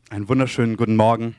Einen wunderschönen guten Morgen.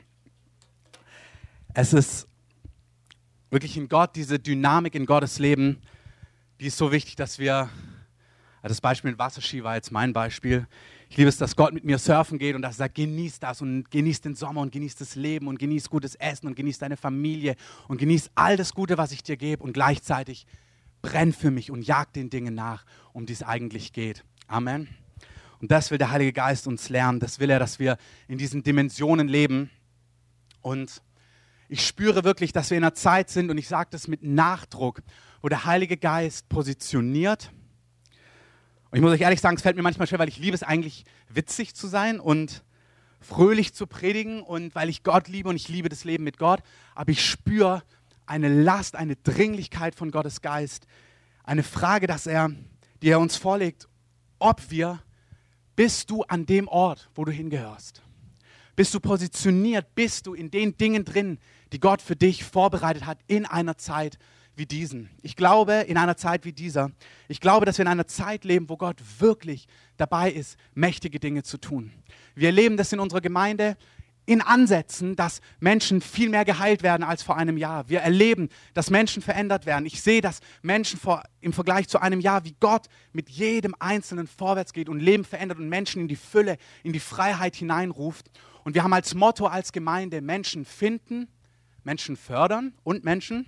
Es ist wirklich in Gott, diese Dynamik in Gottes Leben, die ist so wichtig, dass wir, das Beispiel mit Wasserski war jetzt mein Beispiel. Ich liebe es, dass Gott mit mir surfen geht und dass er sagt, genieß das und genieß den Sommer und genieß das Leben und genieß gutes Essen und genieß deine Familie und genieß all das Gute, was ich dir gebe und gleichzeitig brenn für mich und jag den Dingen nach, um die es eigentlich geht. Amen. Und das will der Heilige Geist uns lernen. Das will er, dass wir in diesen Dimensionen leben. Und ich spüre wirklich, dass wir in einer Zeit sind, und ich sage das mit Nachdruck, wo der Heilige Geist positioniert. Und ich muss euch ehrlich sagen, es fällt mir manchmal schwer, weil ich liebe es eigentlich, witzig zu sein und fröhlich zu predigen und weil ich Gott liebe und ich liebe das Leben mit Gott. Aber ich spüre eine Last, eine Dringlichkeit von Gottes Geist. Eine Frage, die er uns vorlegt, ob wir... Bist du an dem Ort, wo du hingehörst? Bist du positioniert? Bist du in den Dingen drin, die Gott für dich vorbereitet hat in einer Zeit wie diesen? Ich glaube, in einer Zeit wie dieser, ich glaube, dass wir in einer Zeit leben, wo Gott wirklich dabei ist, mächtige Dinge zu tun. Wir erleben das in unserer Gemeinde in Ansätzen, dass Menschen viel mehr geheilt werden als vor einem Jahr. Wir erleben, dass Menschen verändert werden. Ich sehe, dass Menschen im Vergleich zu einem Jahr, wie Gott mit jedem Einzelnen vorwärts geht und Leben verändert und Menschen in die Fülle, in die Freiheit hineinruft. Und wir haben als Motto, als Gemeinde, Menschen finden, Menschen fördern und Menschen,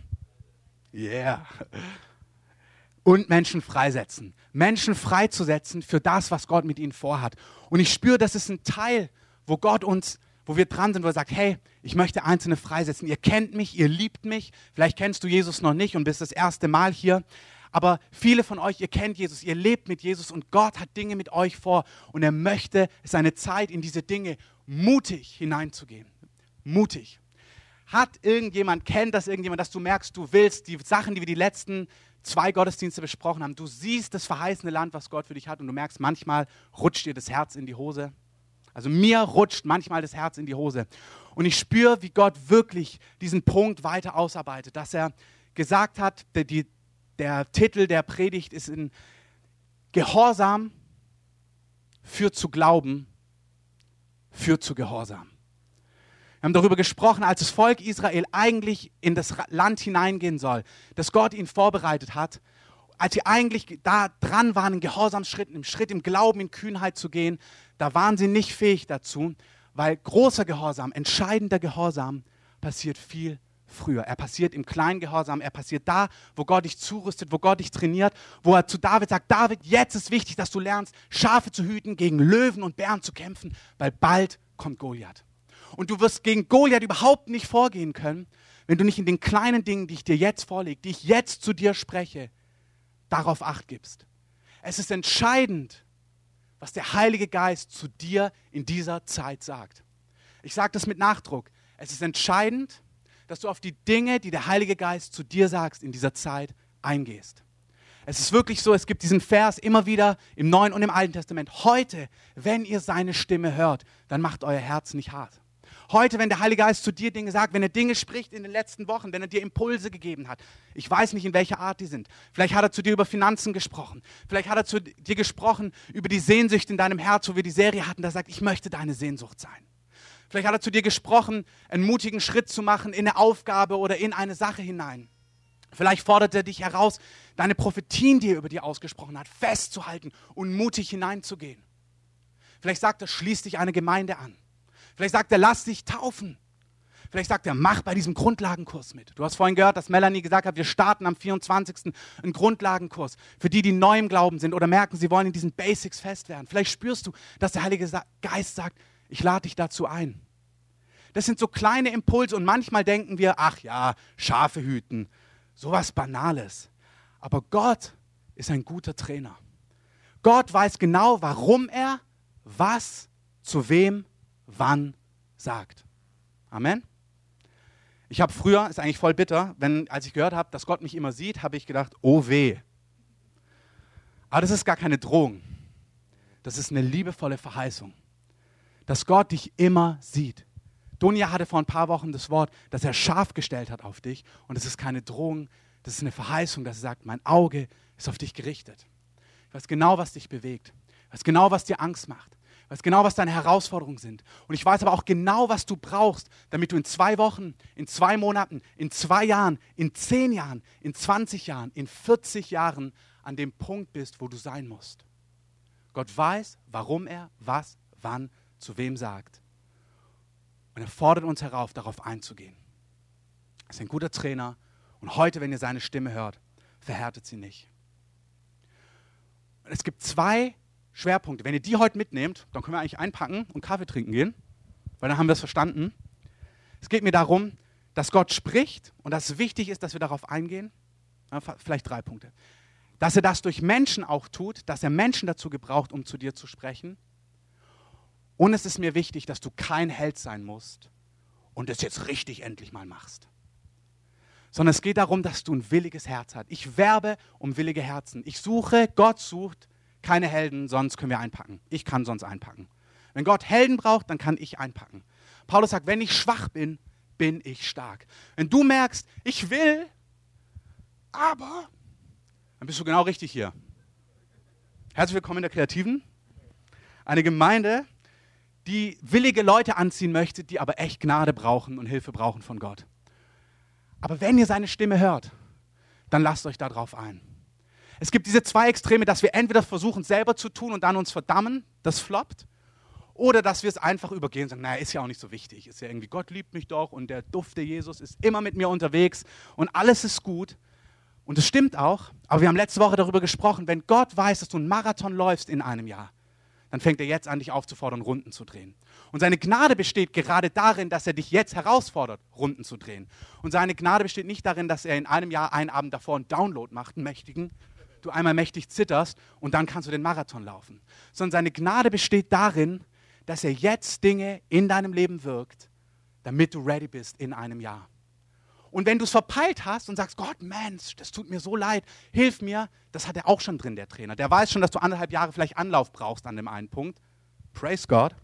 und Menschen freisetzen. Menschen freizusetzen für das, was Gott mit ihnen vorhat. Und ich spüre, das ist ein Teil, wo wir dran sind, wo er sagt, hey, ich möchte Einzelne freisetzen. Ihr kennt mich, ihr liebt mich. Vielleicht kennst du Jesus noch nicht und bist das erste Mal hier. Aber viele von euch, ihr kennt Jesus, ihr lebt mit Jesus und Gott hat Dinge mit euch vor. Und er möchte, es ist eine Zeit, in diese Dinge mutig hineinzugehen. Mutig. Kennt das irgendjemand, dass du merkst, du willst die Sachen, die wir die letzten 2 Gottesdienste besprochen haben. Du siehst das verheißene Land, was Gott für dich hat und du merkst, manchmal rutscht dir das Herz in die Hose. Also mir rutscht manchmal das Herz in die Hose. Und ich spüre, wie Gott wirklich diesen Punkt weiter ausarbeitet, dass er gesagt hat, der Titel der Predigt ist in Gehorsam führt zu Glauben, führt zu Gehorsam. Wir haben darüber gesprochen, als das Volk Israel eigentlich in das Land hineingehen soll, das Gott ihnen vorbereitet hat, als sie eigentlich da dran waren, in Gehorsamsschritten, im Schritt im Glauben, in Kühnheit zu gehen, da waren sie nicht fähig dazu, weil großer Gehorsam, entscheidender Gehorsam passiert viel früher. Er passiert im kleinen Gehorsam, er passiert da, wo Gott dich zurüstet, wo Gott dich trainiert, wo er zu David sagt, David, jetzt ist wichtig, dass du lernst, Schafe zu hüten, gegen Löwen und Bären zu kämpfen, weil bald kommt Goliath. Und du wirst gegen Goliath überhaupt nicht vorgehen können, wenn du nicht in den kleinen Dingen, die ich dir jetzt vorlege, die ich jetzt zu dir spreche, darauf Acht gibst. Es ist entscheidend, was der Heilige Geist zu dir in dieser Zeit sagt. Ich sage das mit Nachdruck. Es ist entscheidend, dass du auf die Dinge, die der Heilige Geist zu dir sagt, in dieser Zeit eingehst. Es ist wirklich so, es gibt diesen Vers immer wieder im Neuen und im Alten Testament. Heute, wenn ihr seine Stimme hört, dann macht euer Herz nicht hart. Heute, wenn der Heilige Geist zu dir Dinge sagt, wenn er Dinge spricht in den letzten Wochen, wenn er dir Impulse gegeben hat, ich weiß nicht, in welcher Art die sind. Vielleicht hat er zu dir über Finanzen gesprochen. Vielleicht hat er zu dir gesprochen über die Sehnsucht in deinem Herz, wo wir die Serie hatten, da sagt, ich möchte deine Sehnsucht sein. Vielleicht hat er zu dir gesprochen, einen mutigen Schritt zu machen in eine Aufgabe oder in eine Sache hinein. Vielleicht fordert er dich heraus, deine Prophetien, die er über dir ausgesprochen hat, festzuhalten und mutig hineinzugehen. Vielleicht sagt er, schließ dich einer Gemeinde an. Vielleicht sagt er, lass dich taufen. Vielleicht sagt er, mach bei diesem Grundlagenkurs mit. Du hast vorhin gehört, dass Melanie gesagt hat, wir starten am 24. einen Grundlagenkurs. Für die, die neu im Glauben sind oder merken, sie wollen in diesen Basics fest werden. Vielleicht spürst du, dass der Heilige Geist sagt, ich lade dich dazu ein. Das sind so kleine Impulse und manchmal denken wir, ach ja, Schafe hüten, sowas Banales. Aber Gott ist ein guter Trainer. Gott weiß genau, warum er was zu wem wann sagt. Amen. Ich habe früher, ist eigentlich voll bitter, als ich gehört habe, dass Gott mich immer sieht, habe ich gedacht, oh weh. Aber das ist gar keine Drohung. Das ist eine liebevolle Verheißung, dass Gott dich immer sieht. Donja hatte vor ein paar Wochen das Wort, dass er scharf gestellt hat auf dich und es ist keine Drohung, das ist eine Verheißung, dass er sagt, mein Auge ist auf dich gerichtet. Ich weiß genau, was dich bewegt. Ich weiß genau, was dir Angst macht. Ich weiß genau, was deine Herausforderungen sind. Und ich weiß aber auch genau, was du brauchst, damit du in 2 Wochen, in 2 Monaten, in 2 Jahren, in 10 Jahren, in 20 Jahren, in 40 Jahren an dem Punkt bist, wo du sein musst. Gott weiß, warum er was, wann, zu wem sagt. Und er fordert uns herauf, darauf einzugehen. Er ist ein guter Trainer und heute, wenn ihr seine Stimme hört, verhärtet sie nicht. Es gibt 2 Schwerpunkte. Wenn ihr die heute mitnehmt, dann können wir eigentlich einpacken und Kaffee trinken gehen, weil dann haben wir es verstanden. Es geht mir darum, dass Gott spricht und dass es wichtig ist, dass wir darauf eingehen. Ja, vielleicht 3 Punkte. Dass er das durch Menschen auch tut, dass er Menschen dazu gebraucht, um zu dir zu sprechen. Und es ist mir wichtig, dass du kein Held sein musst und es jetzt richtig endlich mal machst. Sondern es geht darum, dass du ein williges Herz hast. Ich werbe um willige Herzen. Ich suche, Gott sucht keine Helden, sonst können wir einpacken. Ich kann sonst einpacken. Wenn Gott Helden braucht, dann kann ich einpacken. Paulus sagt, wenn ich schwach bin, bin ich stark. Wenn du merkst, ich will, aber, dann bist du genau richtig hier. Herzlich willkommen in der Kreativen. Eine Gemeinde, die willige Leute anziehen möchte, die aber echt Gnade brauchen und Hilfe brauchen von Gott. Aber wenn ihr seine Stimme hört, dann lasst euch darauf ein. Es gibt diese 2 Extreme, dass wir entweder versuchen, selber zu tun und dann uns verdammen, das floppt, oder dass wir es einfach übergehen und sagen, naja, ist ja auch nicht so wichtig, ist ja irgendwie, Gott liebt mich doch und der Duft der Jesus ist immer mit mir unterwegs und alles ist gut. Und das stimmt auch, aber wir haben letzte Woche darüber gesprochen, wenn Gott weiß, dass du einen Marathon läufst in einem Jahr, dann fängt er jetzt an, dich aufzufordern, Runden zu drehen. Und seine Gnade besteht gerade darin, dass er dich jetzt herausfordert, Runden zu drehen. Und seine Gnade besteht nicht darin, dass er in einem Jahr einen Abend davor einen Download macht, einen mächtigen, du einmal mächtig zitterst und dann kannst du den Marathon laufen. Sondern seine Gnade besteht darin, dass er jetzt Dinge in deinem Leben wirkt, damit du ready bist in einem Jahr. Und wenn du es verpeilt hast und sagst, Gott, Mensch, das tut mir so leid, hilf mir, das hat er auch schon drin, der Trainer. Der weiß schon, dass du 1,5 Jahre vielleicht Anlauf brauchst an dem einen Punkt. Praise God.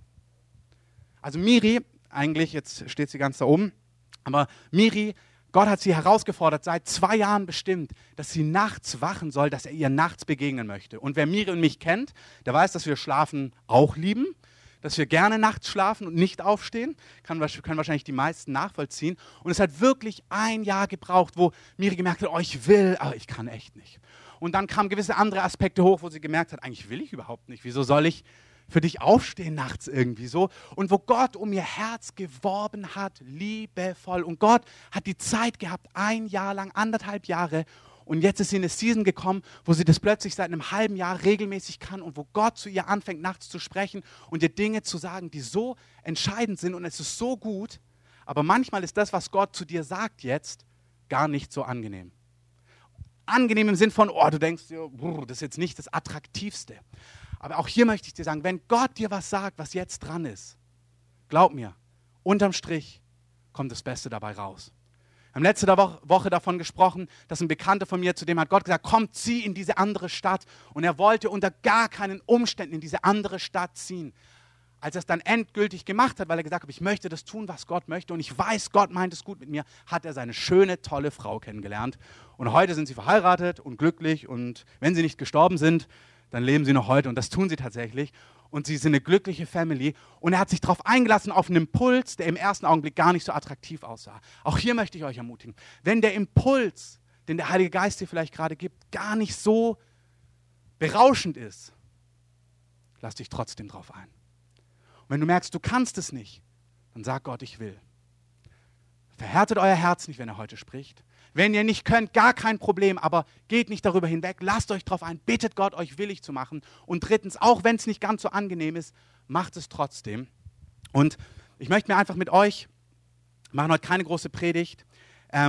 Also Miri, eigentlich, jetzt steht sie ganz da oben, aber Miri, Gott hat sie herausgefordert, seit 2 Jahren bestimmt, dass sie nachts wachen soll, dass er ihr nachts begegnen möchte. Und wer Miri und mich kennt, der weiß, dass wir Schlafen auch lieben, dass wir gerne nachts schlafen und nicht aufstehen. Können wahrscheinlich die meisten nachvollziehen. Und es hat wirklich 1 Jahr gebraucht, wo Miri gemerkt hat, oh, ich will, aber ich kann echt nicht. Und dann kamen gewisse andere Aspekte hoch, wo sie gemerkt hat, eigentlich will ich überhaupt nicht. Wieso soll ich für dich aufstehen nachts irgendwie so? Und wo Gott um ihr Herz geworben hat, liebevoll. Und Gott hat die Zeit gehabt, 1 Jahr lang, 1,5 Jahre. Und jetzt ist sie in eine Season gekommen, wo sie das plötzlich seit einem halben Jahr regelmäßig kann und wo Gott zu ihr anfängt, nachts zu sprechen und ihr Dinge zu sagen, die so entscheidend sind und es ist so gut. Aber manchmal ist das, was Gott zu dir sagt jetzt, gar nicht so angenehm. Angenehm im Sinn von, oh, du denkst, das ist jetzt nicht das Attraktivste. Aber auch hier möchte ich dir sagen, wenn Gott dir was sagt, was jetzt dran ist, glaub mir, unterm Strich kommt das Beste dabei raus. Wir haben letzte Woche davon gesprochen, dass ein Bekannter von mir, zu dem hat Gott gesagt, komm, zieh in diese andere Stadt. Und er wollte unter gar keinen Umständen in diese andere Stadt ziehen. Als er es dann endgültig gemacht hat, weil er gesagt hat, ich möchte das tun, was Gott möchte und ich weiß, Gott meint es gut mit mir, hat er seine schöne, tolle Frau kennengelernt. Und heute sind sie verheiratet und glücklich und wenn sie nicht gestorben sind, dann leben sie noch heute und das tun sie tatsächlich. Und sie sind eine glückliche Family. Und er hat sich darauf eingelassen, auf einen Impuls, der im ersten Augenblick gar nicht so attraktiv aussah. Auch hier möchte ich euch ermutigen, wenn der Impuls, den der Heilige Geist dir vielleicht gerade gibt, gar nicht so berauschend ist, lass dich trotzdem drauf ein. Und wenn du merkst, du kannst es nicht, dann sag Gott, ich will. Verhärtet euer Herz nicht, wenn er heute spricht. Wenn ihr nicht könnt, gar kein Problem, aber geht nicht darüber hinweg, lasst euch drauf ein, bittet Gott, euch willig zu machen. Und drittens, auch wenn es nicht ganz so angenehm ist, macht es trotzdem. Und ich möchte mir einfach mit euch, wir machen heute keine große Predigt, wir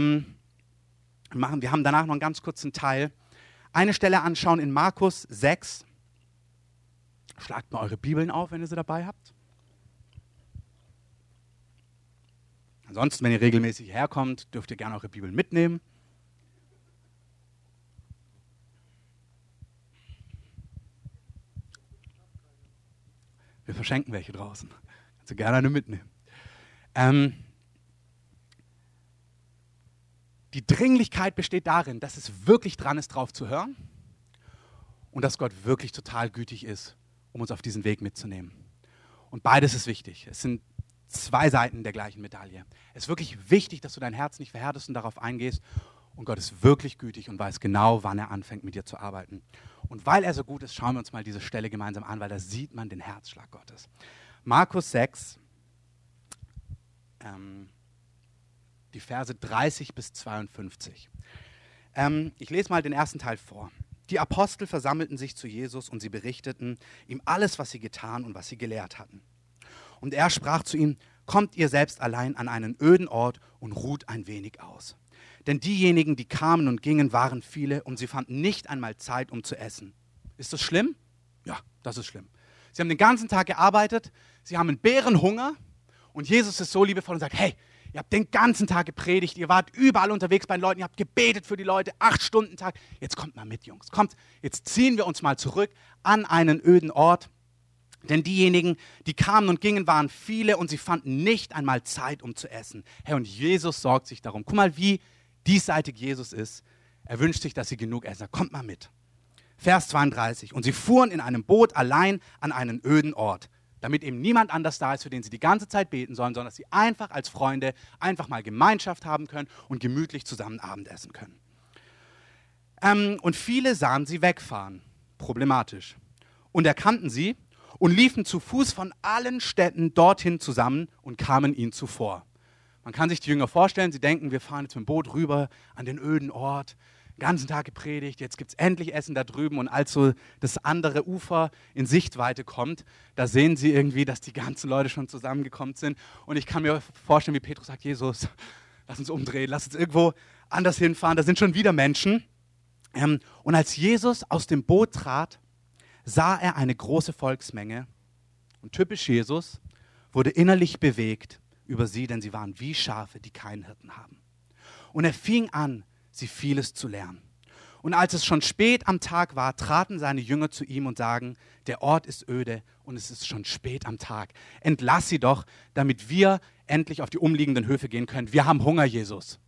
haben danach noch einen ganz kurzen Teil, eine Stelle anschauen in Markus 6. Schlagt mal eure Bibeln auf, wenn ihr sie dabei habt. Ansonsten, wenn ihr regelmäßig herkommt, dürft ihr gerne eure Bibeln mitnehmen. Wir verschenken welche draußen. Kannst du gerne eine mitnehmen. Die Dringlichkeit besteht darin, dass es wirklich dran ist, drauf zu hören und dass Gott wirklich total gütig ist, um uns auf diesen Weg mitzunehmen. Und beides ist wichtig. Es sind zwei Seiten der gleichen Medaille. Es ist wirklich wichtig, dass du dein Herz nicht verhärtest und darauf eingehst. Und Gott ist wirklich gütig und weiß genau, wann er anfängt, mit dir zu arbeiten. Und weil er so gut ist, schauen wir uns mal diese Stelle gemeinsam an, weil da sieht man den Herzschlag Gottes. Markus 6, die Verse 30 bis 52. Ich lese mal den ersten Teil vor. Die Apostel versammelten sich zu Jesus und sie berichteten ihm alles, was sie getan und was sie gelehrt hatten. Und er sprach zu ihnen: Kommt ihr selbst allein an einen öden Ort und ruht ein wenig aus. Denn diejenigen, die kamen und gingen, waren viele und sie fanden nicht einmal Zeit, um zu essen. Ist das schlimm? Ja, das ist schlimm. Sie haben den ganzen Tag gearbeitet, sie haben einen Bärenhunger und Jesus ist so liebevoll und sagt: Hey, ihr habt den ganzen Tag gepredigt, ihr wart überall unterwegs bei den Leuten, ihr habt gebetet für die Leute, 8 Stunden Tag. Jetzt kommt mal mit, Jungs. Kommt, jetzt ziehen wir uns mal zurück an einen öden Ort. Denn diejenigen, die kamen und gingen, waren viele und sie fanden nicht einmal Zeit, um zu essen. Hey, und Jesus sorgt sich darum. Guck mal, wie diesseitig Jesus ist. Er wünscht sich, dass sie genug essen. Kommt mal mit. Vers 32. Und sie fuhren in einem Boot allein an einen öden Ort, damit eben niemand anders da ist, für den sie die ganze Zeit beten sollen, sondern dass sie einfach als Freunde einfach mal Gemeinschaft haben können und gemütlich zusammen Abendessen können. Und viele sahen sie wegfahren. Problematisch. Und erkannten sie und liefen zu Fuß von allen Städten dorthin zusammen und kamen ihnen zuvor. Man kann sich die Jünger vorstellen, sie denken, wir fahren jetzt mit dem Boot rüber an den öden Ort, den ganzen Tag gepredigt, jetzt gibt es endlich Essen da drüben. Und als so das andere Ufer in Sichtweite kommt, da sehen sie irgendwie, dass die ganzen Leute schon zusammengekommen sind. Und ich kann mir vorstellen, wie Petrus sagt: Jesus, lass uns umdrehen, lass uns irgendwo anders hinfahren, da sind schon wieder Menschen. Und als Jesus aus dem Boot trat, sah er eine große Volksmenge und typisch Jesus, wurde innerlich bewegt über sie, denn sie waren wie Schafe, die keinen Hirten haben. Und er fing an, sie vieles zu lernen. Und als es schon spät am Tag war, traten seine Jünger zu ihm und sagen: Der Ort ist öde und es ist schon spät am Tag. Entlass sie doch, damit wir endlich auf die umliegenden Höfe gehen können. Wir haben Hunger, Jesus.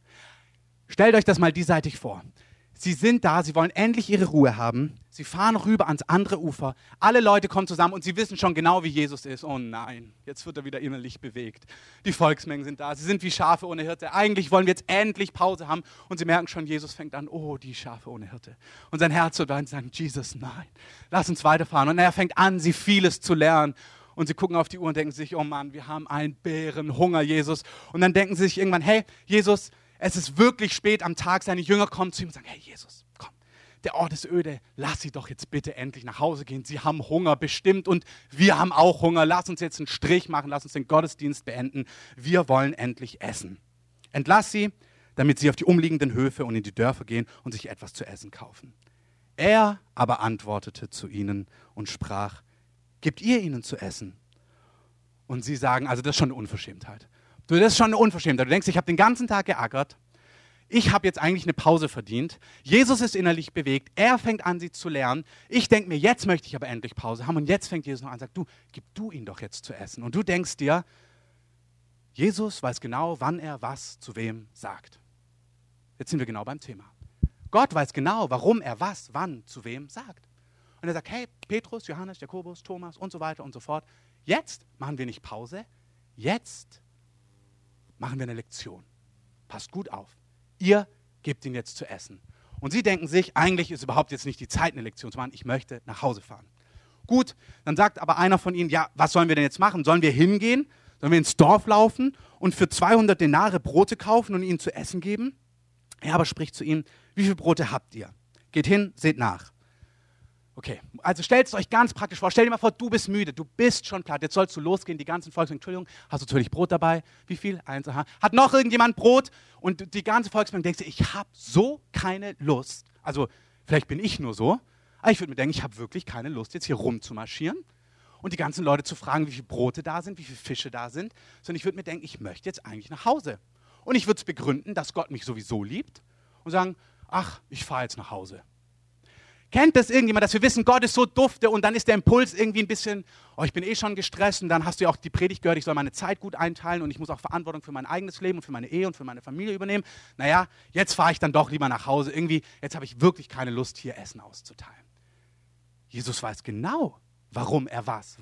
Stellt euch das mal diesseitig vor. Sie sind da, sie wollen endlich ihre Ruhe haben. Sie fahren rüber ans andere Ufer. Alle Leute kommen zusammen und sie wissen schon genau, wie Jesus ist. Oh nein, jetzt wird er wieder innerlich bewegt. Die Volksmengen sind da, sie sind wie Schafe ohne Hirte. Eigentlich wollen wir jetzt endlich Pause haben. Und sie merken schon, Jesus fängt an: Oh, die Schafe ohne Hirte. Und sein Herz wird sagen: Jesus, nein, lass uns weiterfahren. Und er fängt an, sie vieles zu lernen. Und sie gucken auf die Uhr und denken sich: Oh Mann, wir haben einen Bärenhunger, Jesus. Und dann denken sie sich irgendwann: Hey, Jesus, es ist wirklich spät am Tag. Seine Jünger kommen zu ihm und sagen: Hey Jesus, komm, der Ort ist öde. Lass sie doch jetzt bitte endlich nach Hause gehen. Sie haben Hunger bestimmt und wir haben auch Hunger. Lass uns jetzt einen Strich machen. Lass uns den Gottesdienst beenden. Wir wollen endlich essen. Entlass sie, damit sie auf die umliegenden Höfe und in die Dörfer gehen und sich etwas zu essen kaufen. Er aber antwortete zu ihnen und sprach: Gebt ihr ihnen zu essen? Und sie sagen: Also das ist schon eine Unverschämtheit. Das ist schon eine Unverschämtheit. Du denkst, ich habe den ganzen Tag geackert. Ich habe jetzt eigentlich eine Pause verdient. Jesus ist innerlich bewegt. Er fängt an, sie zu lernen. Ich denke mir, jetzt möchte ich aber endlich Pause haben. Und jetzt fängt Jesus noch an und sagt: Du, gib du ihnen doch jetzt zu essen. Und du denkst dir, Jesus weiß genau, wann er was zu wem sagt. Jetzt sind wir genau beim Thema. Gott weiß genau, warum er was, wann, zu wem sagt. Und er sagt: Hey, Petrus, Johannes, Jakobus, Thomas und so weiter und so fort. Jetzt machen wir nicht Pause. Jetzt machen wir eine Lektion. Passt gut auf. Ihr gebt ihn jetzt zu essen. Und sie denken sich, eigentlich ist überhaupt jetzt nicht die Zeit, eine Lektion zu machen. Ich möchte nach Hause fahren. Gut, dann sagt aber einer von ihnen: Ja, was sollen wir denn jetzt machen? Sollen wir hingehen? Sollen wir ins Dorf laufen und für 200 Denare Brote kaufen und ihnen zu essen geben? Er aber spricht zu ihnen: Wie viele Brote habt ihr? Geht hin, seht nach. Okay, also stellt es euch ganz praktisch vor. Stell dir mal vor, du bist müde, du bist schon platt. Jetzt sollst du losgehen, die ganzen Volksmengen. Entschuldigung, hast du natürlich Brot dabei? Wie viel? 1, aha. Hat noch irgendjemand Brot? Und die ganze Volksmenge denkt sich: Ich habe so keine Lust. Also vielleicht bin ich nur so, aber ich würde mir denken, ich habe wirklich keine Lust, jetzt hier rumzumarschieren und die ganzen Leute zu fragen, wie viele Brote da sind, wie viele Fische da sind. Sondern ich würde mir denken, ich möchte jetzt eigentlich nach Hause. Und ich würde es begründen, dass Gott mich sowieso liebt und sagen: Ach, ich fahre jetzt nach Hause. Kennt das irgendjemand, dass wir wissen, Gott ist so dufte und dann ist der Impuls irgendwie ein bisschen: Oh, ich bin eh schon gestresst, und dann hast du ja auch die Predigt gehört, ich soll meine Zeit gut einteilen und ich muss auch Verantwortung für mein eigenes Leben und für meine Ehe und für meine Familie übernehmen. Naja, jetzt fahre ich dann doch lieber nach Hause. Irgendwie, jetzt habe ich wirklich keine Lust, hier Essen auszuteilen. Jesus weiß genau, warum er was, wann,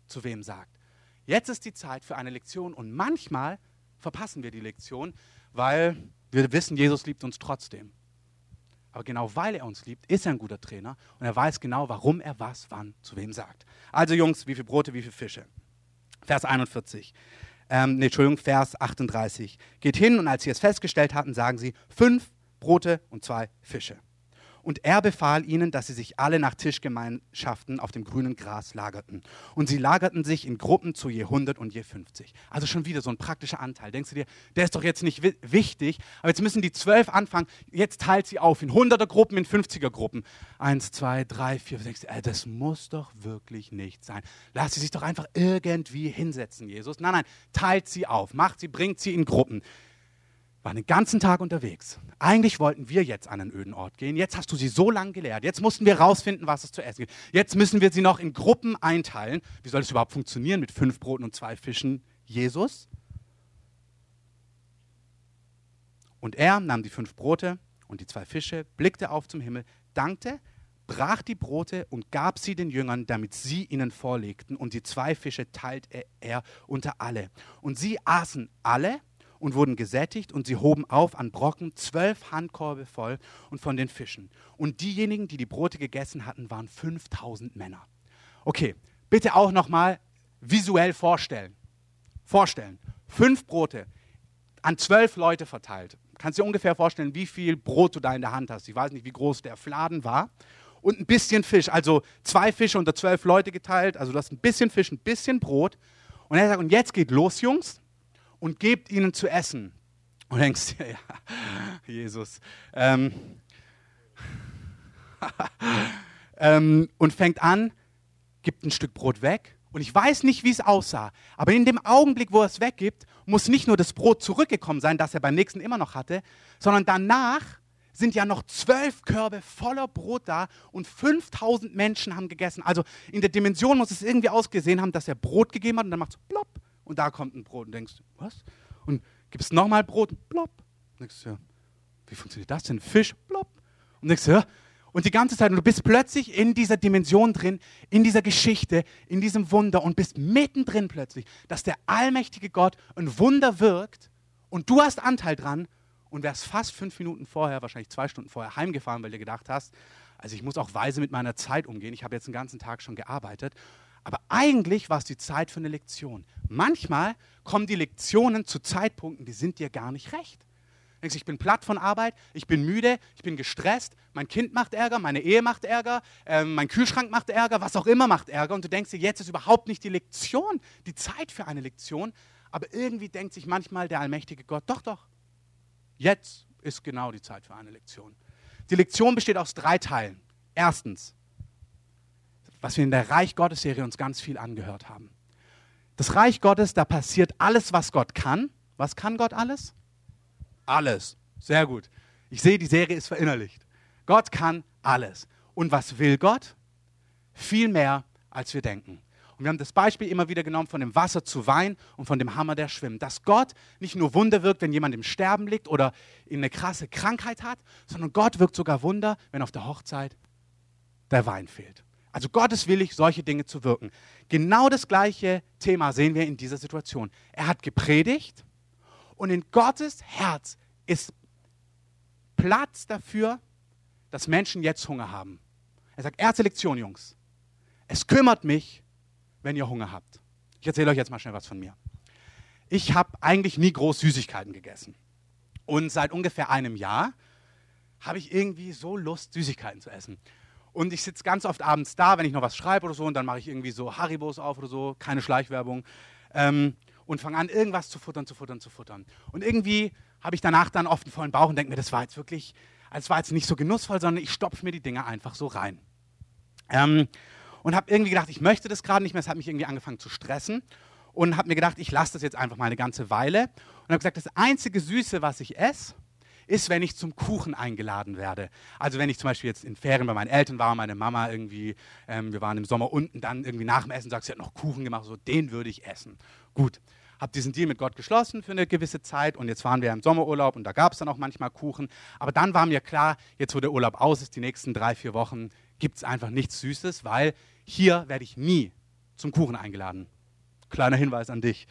zu wem sagt. Jetzt ist die Zeit für eine Lektion und manchmal verpassen wir die Lektion, weil wir wissen, Jesus liebt uns trotzdem. Aber genau weil er uns liebt, ist er ein guter Trainer und er weiß genau, warum er was, wann, zu wem sagt. Also Jungs, wie viele Brote, wie viele Fische? Vers 41. Vers 38. Geht hin und als sie es festgestellt hatten, sagen sie, 5 Brote und 2 Fische. Und er befahl ihnen, dass sie sich alle nach Tischgemeinschaften auf dem grünen Gras lagerten. Und sie lagerten sich in Gruppen zu je 100 und je 50. Also schon wieder so ein praktischer Anteil. Denkst du dir, der ist doch jetzt nicht wichtig, aber jetzt müssen die 12 anfangen. Jetzt teilt sie auf in 100er Gruppen, in 50er Gruppen. 1, 2, 3, 4, 5, 6. Das muss doch wirklich nicht sein. Lass sie sich doch einfach irgendwie hinsetzen, Jesus. Nein, nein, teilt sie auf, bringt sie in Gruppen. Waren den ganzen Tag unterwegs. Eigentlich wollten wir jetzt an einen öden Ort gehen. Jetzt hast du sie so lange gelehrt. Jetzt mussten wir rausfinden, was es zu essen gibt. Jetzt müssen wir sie noch in Gruppen einteilen. Wie soll das überhaupt funktionieren mit 5 Broten und 2 Fischen, Jesus? Und er nahm die 5 Brote und die 2 Fische, blickte auf zum Himmel, dankte, brach die Brote und gab sie den Jüngern, damit sie ihnen vorlegten. Und die 2 Fische teilte er unter alle. Und sie aßen alle und wurden gesättigt und sie hoben auf an Brocken 12 Handkorbe voll und von den Fischen. Und diejenigen, die die Brote gegessen hatten, waren 5000 Männer. Okay, bitte auch nochmal visuell vorstellen. 5 Brote an 12 Leute verteilt. Kannst dir ungefähr vorstellen, wie viel Brot du da in der Hand hast. Ich weiß nicht, wie groß der Fladen war. Und ein bisschen Fisch, also 2 Fische unter 12 Leute geteilt. Also du hast ein bisschen Fisch, ein bisschen Brot. Und er sagt, und jetzt geht los, Jungs. Und gebt ihnen zu essen. Und denkst dir, ja, Jesus. Und fängt an, gibt ein Stück Brot weg. Und ich weiß nicht, wie es aussah. Aber in dem Augenblick, wo er es weggibt, muss nicht nur das Brot zurückgekommen sein, das er beim nächsten immer noch hatte, sondern danach sind ja noch 12 Körbe voller Brot da und 5000 Menschen haben gegessen. Also in der Dimension muss es irgendwie ausgesehen haben, dass er Brot gegeben hat und dann macht es plopp. Und da kommt ein Brot und denkst, was? Und gibst nochmal Brot und plopp. Und denkst, ja, wie funktioniert das denn? Fisch, plopp. Und denkst, ja. Und die ganze Zeit, und du bist plötzlich in dieser Dimension drin, in dieser Geschichte, in diesem Wunder und bist mittendrin plötzlich, dass der allmächtige Gott ein Wunder wirkt und du hast Anteil dran und wärst fast 5 Minuten vorher, wahrscheinlich 2 Stunden vorher heimgefahren, weil du gedacht hast, also ich muss auch weise mit meiner Zeit umgehen, ich habe jetzt den ganzen Tag schon gearbeitet. Aber eigentlich war es die Zeit für eine Lektion. Manchmal kommen die Lektionen zu Zeitpunkten, die sind dir gar nicht recht. Du denkst, ich bin platt von Arbeit, ich bin müde, ich bin gestresst, mein Kind macht Ärger, meine Ehe macht Ärger, mein Kühlschrank macht Ärger, was auch immer macht Ärger. Und du denkst dir, jetzt ist überhaupt nicht die Lektion, die Zeit für eine Lektion. Aber irgendwie denkt sich manchmal der allmächtige Gott, doch, jetzt ist genau die Zeit für eine Lektion. Die Lektion besteht aus 3 Teilen. Erstens, was wir in der Reich Gottes-Serie uns ganz viel angehört haben. Das Reich Gottes, da passiert alles, was Gott kann. Was kann Gott alles? Alles. Sehr gut. Ich sehe, die Serie ist verinnerlicht. Gott kann alles. Und was will Gott? Viel mehr, als wir denken. Und wir haben das Beispiel immer wieder genommen von dem Wasser zu Wein und von dem Hammer, der schwimmt. Dass Gott nicht nur Wunder wirkt, wenn jemand im Sterben liegt oder eine krasse Krankheit hat, sondern Gott wirkt sogar Wunder, wenn auf der Hochzeit der Wein fehlt. Also Gott ist willig, solche Dinge zu wirken. Genau das gleiche Thema sehen wir in dieser Situation. Er hat gepredigt und in Gottes Herz ist Platz dafür, dass Menschen jetzt Hunger haben. Er sagt, erste Lektion, Jungs. Es kümmert mich, wenn ihr Hunger habt. Ich erzähle euch jetzt mal schnell was von mir. Ich habe eigentlich nie groß Süßigkeiten gegessen. Und seit ungefähr einem Jahr habe ich irgendwie so Lust, Süßigkeiten zu essen. Und ich sitze ganz oft abends da, wenn ich noch was schreibe oder so, und dann mache ich irgendwie so Haribos auf oder so, keine Schleichwerbung, und fange an, irgendwas zu futtern. Und irgendwie habe ich danach dann oft einen vollen Bauch und denke mir, das war jetzt nicht so genussvoll, sondern ich stopfe mir die Dinge einfach so rein. Und habe irgendwie gedacht, ich möchte das gerade nicht mehr, es hat mich irgendwie angefangen zu stressen und habe mir gedacht, ich lasse das jetzt einfach mal eine ganze Weile und habe gesagt, das einzige Süße, was ich esse, ist, wenn ich zum Kuchen eingeladen werde. Also wenn ich zum Beispiel jetzt in Ferien bei meinen Eltern war, meine Mama irgendwie, wir waren im Sommer unten, dann irgendwie nach dem Essen sagt, sie hat noch Kuchen gemacht, so den würde ich essen. Gut, habe diesen Deal mit Gott geschlossen für eine gewisse Zeit und jetzt waren wir im Sommerurlaub und da gab es dann auch manchmal Kuchen. Aber dann war mir klar, jetzt wo der Urlaub aus ist, die nächsten 3-4 Wochen, gibt es einfach nichts Süßes, weil hier werde ich nie zum Kuchen eingeladen. Kleiner Hinweis an dich.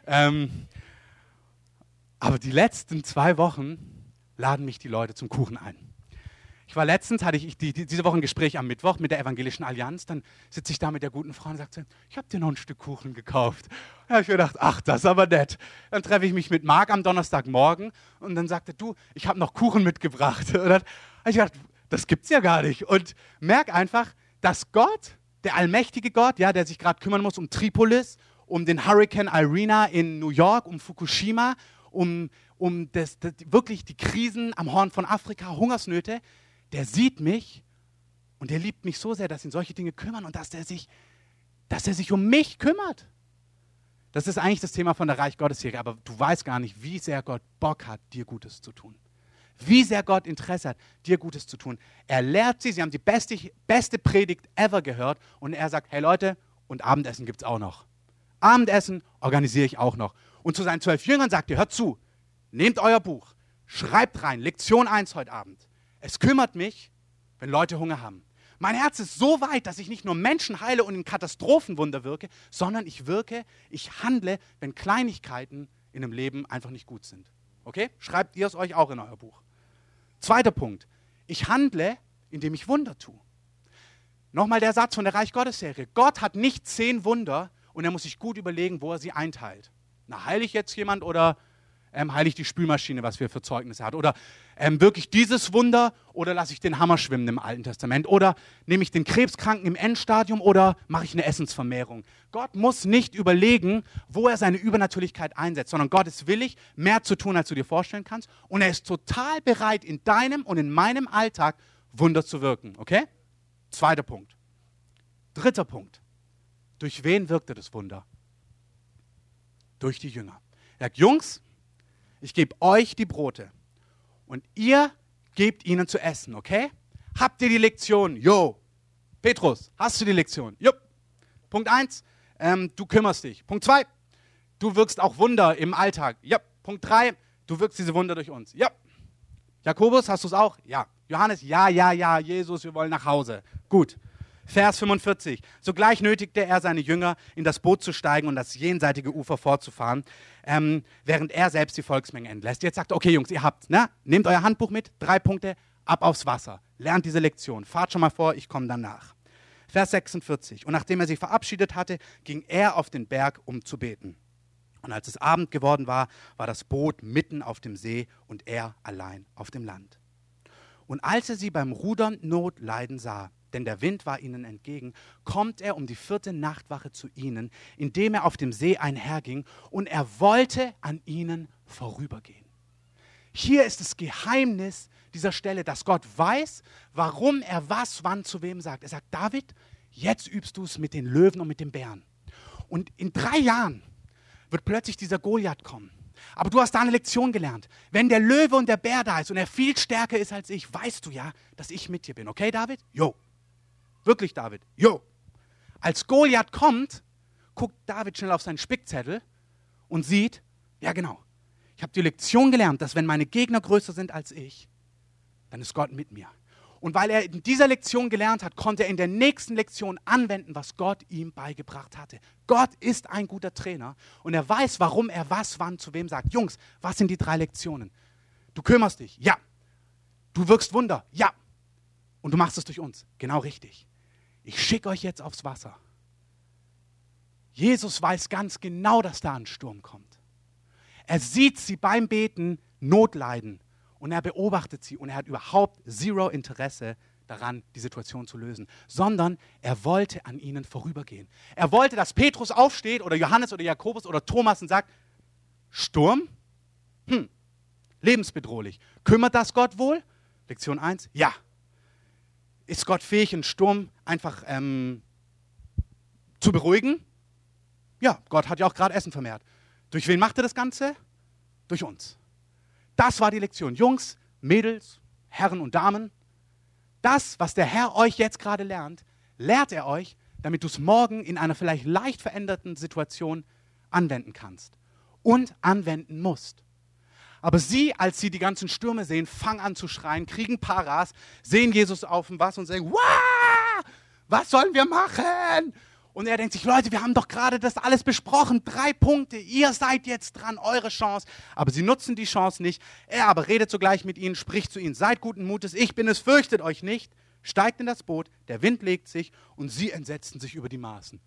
Aber die letzten 2 Wochen laden mich die Leute zum Kuchen ein. Hatte ich diese Woche ein Gespräch am Mittwoch mit der Evangelischen Allianz. Dann sitze ich da mit der guten Frau und sage zu ihr, ich habe dir noch ein Stück Kuchen gekauft. Da habe ich mir gedacht, ach, das ist aber nett. Dann treffe ich mich mit Marc am Donnerstagmorgen und dann sagte du, ich habe noch Kuchen mitgebracht. Und dann habe ich gedacht, das gibt's ja gar nicht. Und merk einfach, dass Gott, der allmächtige Gott, ja, der sich gerade kümmern muss um Tripolis, um den Hurricane Irina in New York, um Fukushima, um wirklich die Krisen am Horn von Afrika, Hungersnöte, der sieht mich und der liebt mich so sehr, dass ihn solche Dinge kümmern und dass er sich um mich kümmert. Das ist eigentlich das Thema von der Reich Gottes Serie, aber du weißt gar nicht, wie sehr Gott Bock hat, dir Gutes zu tun. Wie sehr Gott Interesse hat, dir Gutes zu tun. Er lehrt sie haben die beste Predigt ever gehört und er sagt, hey Leute, und Abendessen gibt es auch noch. Abendessen organisiere ich auch noch. Und zu seinen 12 Jüngern sagt er, hört zu, nehmt euer Buch, schreibt rein, Lektion 1 heute Abend. Es kümmert mich, wenn Leute Hunger haben. Mein Herz ist so weit, dass ich nicht nur Menschen heile und in Katastrophenwunder wirke, sondern ich handle, wenn Kleinigkeiten in einem Leben einfach nicht gut sind. Okay? Schreibt ihr es euch auch in euer Buch. 2. Punkt. Ich handle, indem ich Wunder tue. Nochmal der Satz von der Reich Gottes Serie. Gott hat nicht 10 Wunder und er muss sich gut überlegen, wo er sie einteilt. Na, heile ich jetzt jemand oder heile ich die Spülmaschine, was wir für Zeugnisse hat? Oder wirklich dieses Wunder oder lasse ich den Hammer schwimmen im Alten Testament? Oder nehme ich den Krebskranken im Endstadium oder mache ich eine Essensvermehrung? Gott muss nicht überlegen, wo er seine Übernatürlichkeit einsetzt, sondern Gott ist willig, mehr zu tun, als du dir vorstellen kannst. Und er ist total bereit, in deinem und in meinem Alltag Wunder zu wirken. Okay? 2. Punkt. 3. Punkt. Durch wen wirkte das Wunder? Durch die Jünger. Er sagt, Jungs, ich gebe euch die Brote und ihr gebt ihnen zu essen, okay? Habt ihr die Lektion? Jo. Petrus, hast du die Lektion? Jo. Punkt 1, du kümmerst dich. Punkt 2, du wirkst auch Wunder im Alltag. Ja. Punkt 3, du wirkst diese Wunder durch uns. Ja. Jakobus, hast du es auch? Ja. Johannes, ja. Jesus, wir wollen nach Hause. Gut. Vers 45. Sogleich nötigte er seine Jünger, in das Boot zu steigen und das jenseitige Ufer fortzufahren, während er selbst die Volksmenge entlässt. Jetzt sagt er, okay Jungs, ihr habt, ne? Nehmt euer Handbuch mit, 3 Punkte, ab aufs Wasser. Lernt diese Lektion. Fahrt schon mal vor, ich komme danach. Vers 46. Und nachdem er sich verabschiedet hatte, ging er auf den Berg, um zu beten. Und als es Abend geworden war, war das Boot mitten auf dem See und er allein auf dem Land. Und als er sie beim Rudern Not leiden sah, denn der Wind war ihnen entgegen, kommt er um die 4. Nachtwache zu ihnen, indem er auf dem See einherging, und er wollte an ihnen vorübergehen. Hier ist das Geheimnis dieser Stelle, dass Gott weiß, warum er was, wann, zu wem sagt. Er sagt, David, jetzt übst du es mit den Löwen und mit den Bären. Und in 3 Jahren wird plötzlich dieser Goliath kommen. Aber du hast da eine Lektion gelernt. Wenn der Löwe und der Bär da ist und er viel stärker ist als ich, weißt du ja, dass ich mit dir bin. Okay, David? Jo. Wirklich, David? Jo. Als Goliath kommt, guckt David schnell auf seinen Spickzettel und sieht, ja genau, ich habe die Lektion gelernt, dass wenn meine Gegner größer sind als ich, dann ist Gott mit mir. Und weil er in dieser Lektion gelernt hat, konnte er in der nächsten Lektion anwenden, was Gott ihm beigebracht hatte. Gott ist ein guter Trainer und er weiß, warum er was, wann, zu wem sagt. Jungs, was sind die 3 Lektionen? Du kümmerst dich, ja. Du wirkst Wunder, ja. Und du machst es durch uns, genau richtig. Ich schicke euch jetzt aufs Wasser. Jesus weiß ganz genau, dass da ein Sturm kommt. Er sieht sie beim Beten Not leiden und er beobachtet sie und er hat überhaupt 0 Interesse daran, die Situation zu lösen, sondern er wollte an ihnen vorübergehen. Er wollte, dass Petrus aufsteht oder Johannes oder Jakobus oder Thomas und sagt, Sturm? Lebensbedrohlich. Kümmert das Gott wohl? Lektion 1, ja. Ist Gott fähig, einen Sturm einfach zu beruhigen? Ja, Gott hat ja auch gerade Essen vermehrt. Durch wen macht er das Ganze? Durch uns. Das war die Lektion. Jungs, Mädels, Herren und Damen, das, was der Herr euch jetzt gerade lernt, lehrt er euch, damit du es morgen in einer vielleicht leicht veränderten Situation anwenden kannst und anwenden musst. Aber sie, als sie die ganzen Stürme sehen, fangen an zu schreien, kriegen Paras, sehen Jesus auf dem Wasser und sagen, wow, was sollen wir machen? Und er denkt sich, Leute, wir haben doch gerade das alles besprochen. 3 Punkte, ihr seid jetzt dran, eure Chance. Aber sie nutzen die Chance nicht. Er aber redet sogleich mit ihnen, spricht zu ihnen, seid guten Mutes, ich bin es, fürchtet euch nicht. Steigt in das Boot, der Wind legt sich und sie entsetzten sich über die Maßen.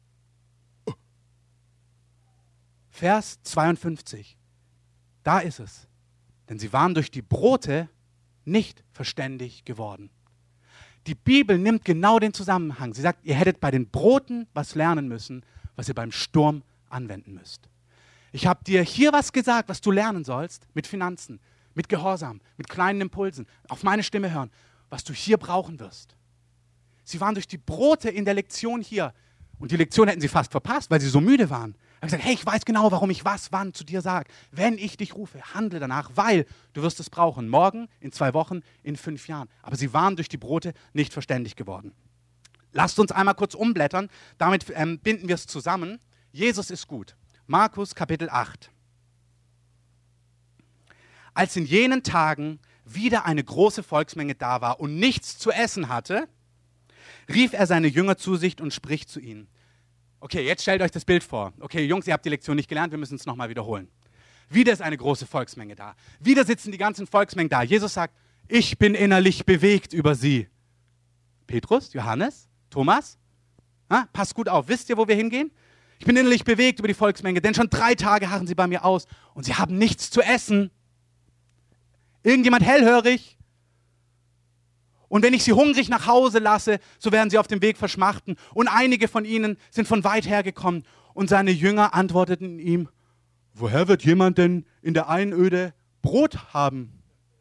Vers 52, da ist es. Denn sie waren durch die Brote nicht verständig geworden. Die Bibel nimmt genau den Zusammenhang. Sie sagt, ihr hättet bei den Broten was lernen müssen, was ihr beim Sturm anwenden müsst. Ich habe dir hier was gesagt, was du lernen sollst, mit Finanzen, mit Gehorsam, mit kleinen Impulsen, auf meine Stimme hören, was du hier brauchen wirst. Sie waren durch die Brote in der Lektion hier. Und die Lektion hätten sie fast verpasst, weil sie so müde waren. Er hat gesagt, hey, ich weiß genau, warum ich was, wann zu dir sage. Wenn ich dich rufe, handle danach, weil du wirst es brauchen. Morgen, in 2 Wochen, in 5 Jahren. Aber sie waren durch die Brote nicht verständig geworden. Lasst uns einmal kurz umblättern. Damit binden wir es zusammen. Jesus ist gut. Markus Kapitel 8. Als in jenen Tagen wieder eine große Volksmenge da war und nichts zu essen hatte, rief er seine Jünger zu sich und spricht zu ihnen. Okay, jetzt stellt euch das Bild vor. Okay, Jungs, ihr habt die Lektion nicht gelernt, wir müssen es nochmal wiederholen. Wieder ist eine große Volksmenge da. Wieder sitzen die ganzen Volksmengen da. Jesus sagt, ich bin innerlich bewegt über sie. Petrus, Johannes, Thomas, passt gut auf. Wisst ihr, wo wir hingehen? Ich bin innerlich bewegt über die Volksmenge, denn schon 3 Tage harren sie bei mir aus und sie haben nichts zu essen. Irgendjemand hellhörig? Und wenn ich sie hungrig nach Hause lasse, so werden sie auf dem Weg verschmachten. Und einige von ihnen sind von weit her gekommen. Und seine Jünger antworteten ihm, woher wird jemand denn in der Einöde Brot haben?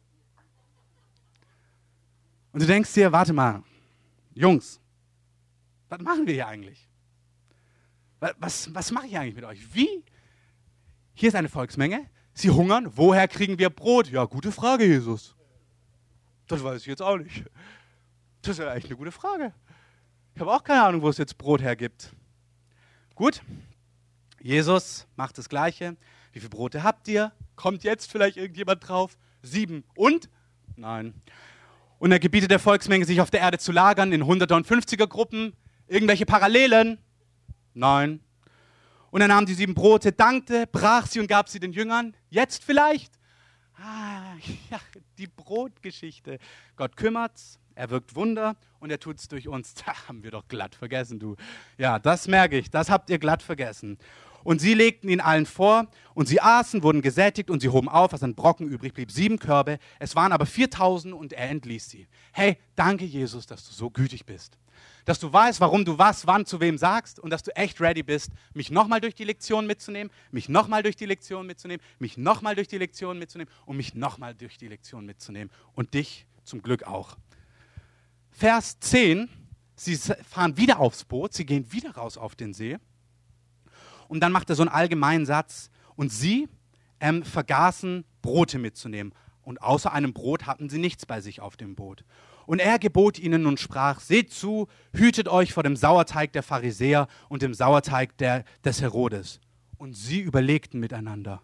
Und du denkst dir, warte mal, Jungs, was machen wir hier eigentlich? Was mache ich eigentlich mit euch? Wie? Hier ist eine Volksmenge, sie hungern, woher kriegen wir Brot? Ja, gute Frage, Jesus. Das weiß ich jetzt auch nicht. Das ist ja eigentlich eine gute Frage. Ich habe auch keine Ahnung, wo es jetzt Brot hergibt. Gut, Jesus macht das Gleiche. Wie viele Brote habt ihr? Kommt jetzt vielleicht irgendjemand drauf? 7. Und? Nein. Und er gebietet der Volksmenge, sich auf der Erde zu lagern in 100er und 50er Gruppen. Irgendwelche Parallelen? Nein. Und er nahm die 7 Brote, dankte, brach sie und gab sie den Jüngern. Jetzt vielleicht? Ja, die Brotgeschichte. Gott kümmert's, er wirkt Wunder und er tut's durch uns. Da haben wir doch glatt vergessen, du. Ja, das merke ich, das habt ihr glatt vergessen. Und sie legten ihn allen vor und sie aßen, wurden gesättigt und sie hoben auf, was an Brocken übrig blieb, 7 Körbe. Es waren aber 4000 und er entließ sie. Hey, danke Jesus, dass du so gütig bist. Dass du weißt, warum du was, wann, zu wem sagst und dass du echt ready bist, mich nochmal durch die Lektion mitzunehmen, mich nochmal durch die Lektion mitzunehmen, mich nochmal durch die Lektion mitzunehmen und mich nochmal durch die Lektion mitzunehmen und dich zum Glück auch. Vers 10, sie fahren wieder aufs Boot, sie gehen wieder raus auf den See und dann macht er so einen allgemeinen Satz und sie vergaßen Brote mitzunehmen und außer einem Brot hatten sie nichts bei sich auf dem Boot. Und er gebot ihnen und sprach, seht zu, hütet euch vor dem Sauerteig der Pharisäer und dem Sauerteig des Herodes. Und sie überlegten miteinander.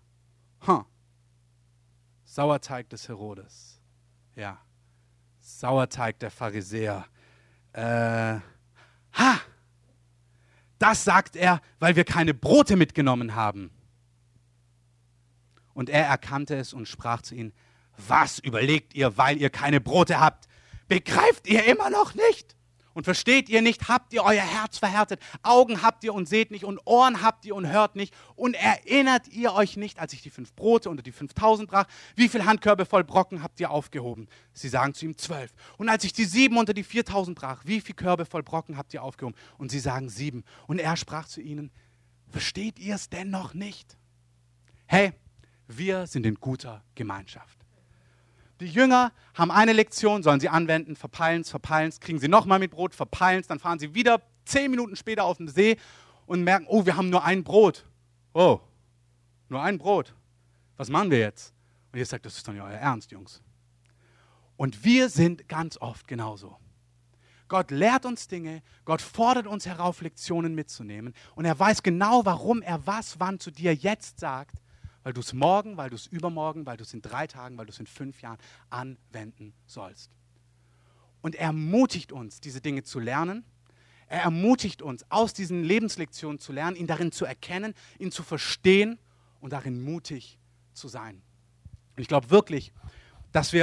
Sauerteig des Herodes. Ja, Sauerteig der Pharisäer. Das sagt er, weil wir keine Brote mitgenommen haben. Und er erkannte es und sprach zu ihnen, was überlegt ihr, weil ihr keine Brote habt? Begreift ihr immer noch nicht? Und versteht ihr nicht, habt ihr euer Herz verhärtet? Augen habt ihr und seht nicht und Ohren habt ihr und hört nicht. Und erinnert ihr euch nicht, als ich die 5 Brote unter die 5000 brach, wie viel Handkörbe voll Brocken habt ihr aufgehoben? Sie sagen zu ihm 12. Und als ich die 7 unter die 4000 brach, wie viel Körbe voll Brocken habt ihr aufgehoben? Und sie sagen 7. Und er sprach zu ihnen, versteht ihr es denn noch nicht? Hey, wir sind in guter Gemeinschaft. Die Jünger haben eine Lektion, sollen sie anwenden, verpeilen es, kriegen sie nochmal mit Brot, verpeilen es, dann fahren sie wieder 10 Minuten später auf den See und merken, oh, wir haben nur ein Brot. Oh, nur ein Brot. Was machen wir jetzt? Und ihr sagt, das ist doch nicht euer Ernst, Jungs. Und wir sind ganz oft genauso. Gott lehrt uns Dinge, Gott fordert uns herauf, Lektionen mitzunehmen und er weiß genau, warum er was, wann zu dir jetzt sagt, weil du es morgen, weil du es übermorgen, weil du es in 3 Tagen, weil du es in 5 Jahren anwenden sollst. Und er ermutigt uns, diese Dinge zu lernen. Er ermutigt uns, aus diesen Lebenslektionen zu lernen, ihn darin zu erkennen, ihn zu verstehen und darin mutig zu sein. Und ich glaube wirklich, dass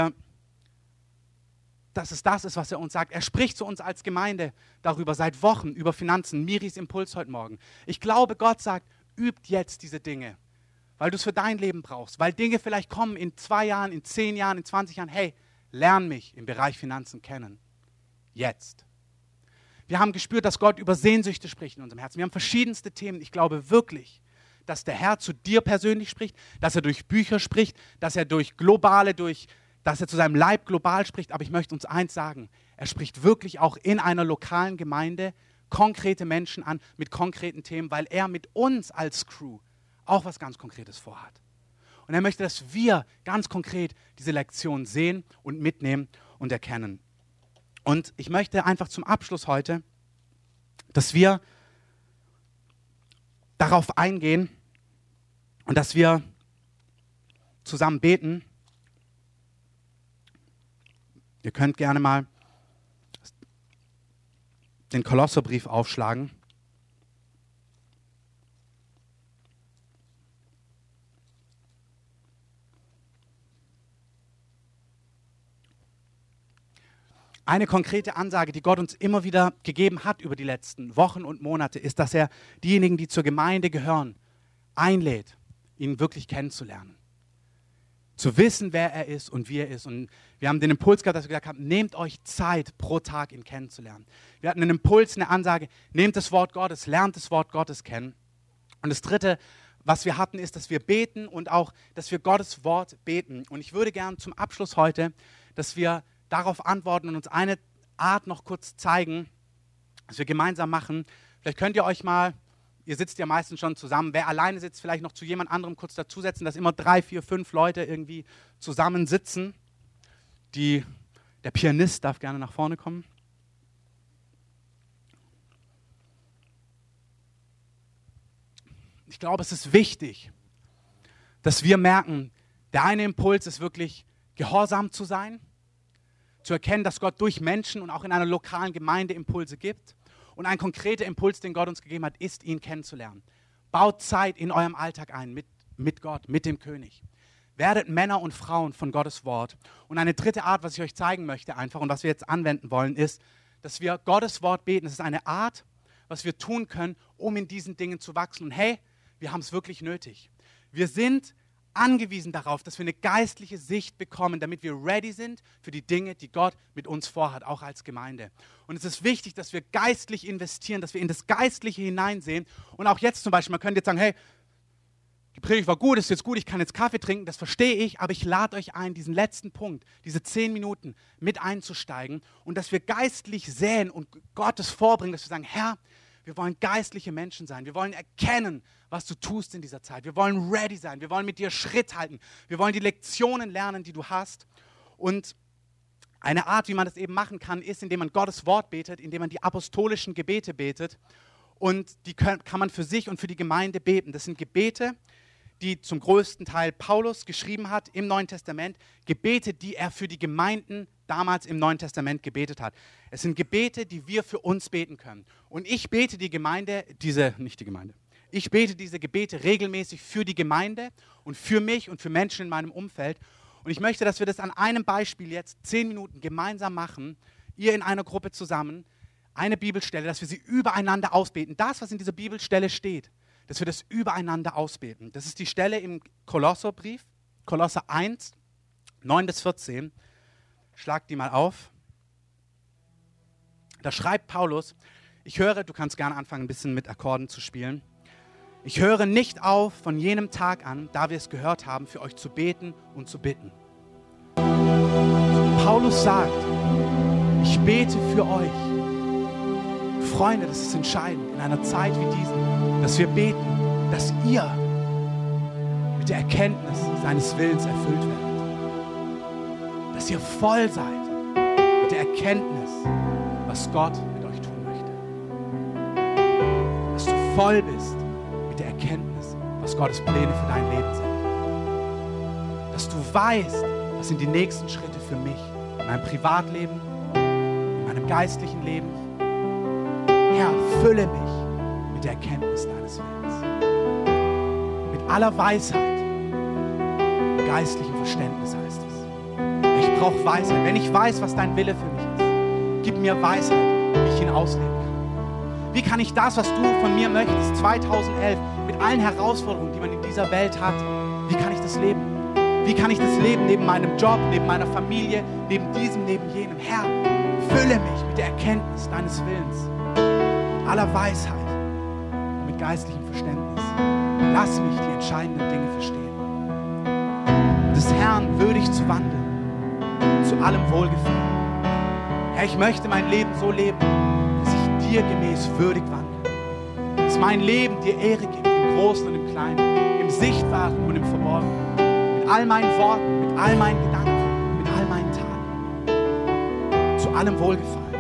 es das ist, was er uns sagt. Er spricht zu uns als Gemeinde darüber seit Wochen, über Finanzen. Miris Impuls heute Morgen. Ich glaube, Gott sagt, übt jetzt diese Dinge, weil du es für dein Leben brauchst, weil Dinge vielleicht kommen in 2 Jahren, in 10 Jahren, in 20 Jahren. Hey, lern mich im Bereich Finanzen kennen. Jetzt. Wir haben gespürt, dass Gott über Sehnsüchte spricht in unserem Herzen. Wir haben verschiedenste Themen. Ich glaube wirklich, dass der Herr zu dir persönlich spricht, dass er durch Bücher spricht, dass er dass er zu seinem Leib global spricht. Aber ich möchte uns eins sagen, er spricht wirklich auch in einer lokalen Gemeinde konkrete Menschen an mit konkreten Themen, weil er mit uns als Crew auch was ganz Konkretes vorhat. Und er möchte, dass wir ganz konkret diese Lektion sehen und mitnehmen und erkennen. Und ich möchte einfach zum Abschluss heute, dass wir darauf eingehen und dass wir zusammen beten. Ihr könnt gerne mal den Kolosserbrief aufschlagen. Eine konkrete Ansage, die Gott uns immer wieder gegeben hat über die letzten Wochen und Monate, ist, dass er diejenigen, die zur Gemeinde gehören, einlädt, ihn wirklich kennenzulernen. Zu wissen, wer er ist und wie er ist. Und wir haben den Impuls gehabt, dass wir gesagt haben, nehmt euch Zeit pro Tag, ihn kennenzulernen. Wir hatten einen Impuls, eine Ansage, nehmt das Wort Gottes, lernt das Wort Gottes kennen. Und das Dritte, was wir hatten, ist, dass wir beten und auch, dass wir Gottes Wort beten. Und ich würde gern zum Abschluss heute, dass wir darauf antworten und uns eine Art noch kurz zeigen, was wir gemeinsam machen. Vielleicht könnt ihr euch mal, ihr sitzt ja meistens schon zusammen, wer alleine sitzt, vielleicht noch zu jemand anderem kurz dazusetzen, dass immer 3, 4, 5 Leute irgendwie zusammen sitzen. Der Pianist darf gerne nach vorne kommen. Ich glaube, es ist wichtig, dass wir merken, der eine Impuls ist wirklich, gehorsam zu sein, zu erkennen, dass Gott durch Menschen und auch in einer lokalen Gemeinde Impulse gibt. Und ein konkreter Impuls, den Gott uns gegeben hat, ist, ihn kennenzulernen. Baut Zeit in eurem Alltag ein mit Gott, mit dem König. Werdet Männer und Frauen von Gottes Wort. Und eine dritte Art, was ich euch zeigen möchte einfach und was wir jetzt anwenden wollen, ist, dass wir Gottes Wort beten. Das ist eine Art, was wir tun können, um in diesen Dingen zu wachsen. Und hey, wir haben es wirklich nötig. Wir sind angewiesen darauf, dass wir eine geistliche Sicht bekommen, damit wir ready sind für die Dinge, die Gott mit uns vorhat, auch als Gemeinde. Und es ist wichtig, dass wir geistlich investieren, dass wir in das Geistliche hineinsehen. Und auch jetzt zum Beispiel, man könnte jetzt sagen, hey, die Predigt war gut, ist jetzt gut, ich kann jetzt Kaffee trinken, das verstehe ich, aber ich lade euch ein, diesen letzten Punkt, diese 10 Minuten mit einzusteigen und dass wir geistlich säen und Gottes vorbringen, dass wir sagen, Herr, wir wollen geistliche Menschen sein. Wir wollen erkennen, was du tust in dieser Zeit. Wir wollen ready sein. Wir wollen mit dir Schritt halten. Wir wollen die Lektionen lernen, die du hast. Und eine Art, wie man das eben machen kann, ist, indem man Gottes Wort betet, indem man die apostolischen Gebete betet. Und die kann man für sich und für die Gemeinde beten. Das sind Gebete, die zum größten Teil Paulus geschrieben hat im Neuen Testament. Gebete, die er für die Gemeinden damals im Neuen Testament gebetet hat. Es sind Gebete, die wir für uns beten können. Und ich bete ich bete diese Gebete regelmäßig für die Gemeinde und für mich und für Menschen in meinem Umfeld. Und ich möchte, dass wir das an einem Beispiel jetzt 10 Minuten gemeinsam machen, ihr in einer Gruppe zusammen, eine Bibelstelle, dass wir sie übereinander ausbeten. Das, was in dieser Bibelstelle steht, dass wir das übereinander ausbeten. Das ist die Stelle im Kolosserbrief, Kolosser 1, 9-14. Schlag die mal auf. Da schreibt Paulus, du kannst gerne anfangen, ein bisschen mit Akkorden zu spielen. Ich höre nicht auf von jenem Tag an, da wir es gehört haben, für euch zu beten und zu bitten. Paulus sagt, ich bete für euch. Freunde, das ist entscheidend in einer Zeit wie diesen, dass wir beten, dass ihr mit der Erkenntnis seines Willens erfüllt werdet. Dass ihr voll seid mit der Erkenntnis, was Gott mit euch tun möchte. Dass du voll bist mit der Erkenntnis, was Gottes Pläne für dein Leben sind. Dass du weißt, was sind die nächsten Schritte für mich, in meinem Privatleben, in meinem geistlichen Leben. Herr, fülle mich mit der Erkenntnis deines Willens. Mit aller Weisheit, geistlichem Verständnis heißt es. Ich brauche Weisheit. Wenn ich weiß, was dein Wille für mich ist, gib mir Weisheit, wie ich ihn ausleben kann. Wie kann ich das, was du von mir möchtest, 2011, mit allen Herausforderungen, die man in dieser Welt hat, wie kann ich das leben? Wie kann ich das leben neben meinem Job, neben meiner Familie, neben diesem, neben jenem? Herr, fülle mich mit der Erkenntnis deines Willens, mit aller Weisheit und mit geistlichem Verständnis. Lass mich die entscheidenden Dinge verstehen. Des Herrn würdig zu wandeln, zu allem Wohlgefallen. Herr, ich möchte mein Leben so leben, dass ich dir gemäß würdig wandle. Dass mein Leben dir Ehre gibt, im Großen und im Kleinen, im Sichtbaren und im Verborgenen. Mit all meinen Worten, mit all meinen Gedanken, mit all meinen Taten. Zu allem Wohlgefallen.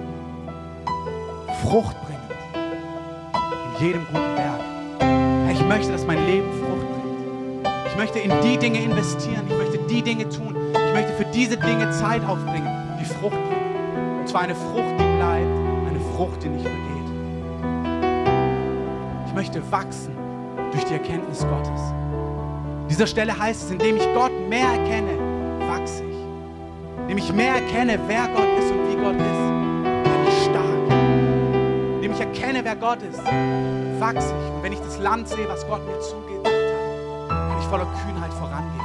Frucht bringend. In jedem guten Werk. Herr, ich möchte, dass mein Leben Frucht bringt. Ich möchte in die Dinge investieren. Ich möchte die Dinge tun. Ich möchte für diese Dinge Zeit aufbringen, die Frucht bringen. Und zwar eine Frucht, die bleibt, eine Frucht, die nicht vergeht. Ich möchte wachsen durch die Erkenntnis Gottes. An dieser Stelle heißt es, indem ich Gott mehr erkenne, wachse ich. Indem ich mehr erkenne, wer Gott ist und wie Gott ist, werde ich stark. Indem ich erkenne, wer Gott ist, wachse ich. Und wenn ich das Land sehe, was Gott mir zugedacht hat, kann ich voller Kühnheit vorangehen.